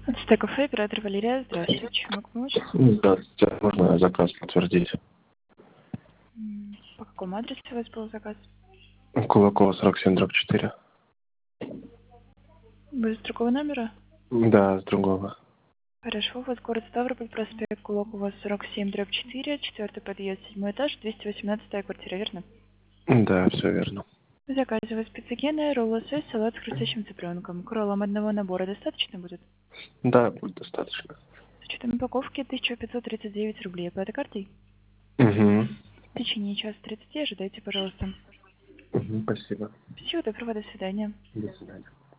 Это кафе, оператор Валерия. Здравствуйте. Чем могу помочь? Здравствуйте. Можно заказ подтвердить? По какому адресу у вас был заказ? Кулакова, 47/4. Вы с другого номера? Да, с другого. Хорошо, у вас город Ставрополь, проспект Кулакова, 47/4, четвертый подъезд, 7-й этаж, 218-я квартира, верно? Да, все верно. Заказываю спецогены, роллы сой, салат с хрустящим цыпленком. К роллам одного набора достаточно будет? Да, будет достаточно. С учетом упаковки 1539 рублей. Оплата картой? Угу. В течение часа 30 ожидайте, пожалуйста. Угу, спасибо. Всего доброго, до свидания. До свидания.